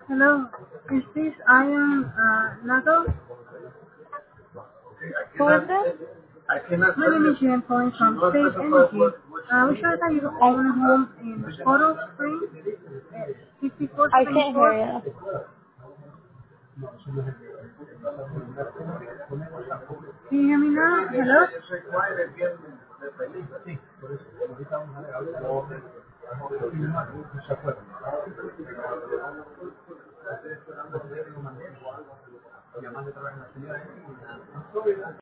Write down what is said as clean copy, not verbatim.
Hello, is this Ian Nago? Who is this? My name is Jen calling from State Energy. We sure that you own a home in Photo Springs, at I can't hear 5474. you. Can you hear me now? Hello?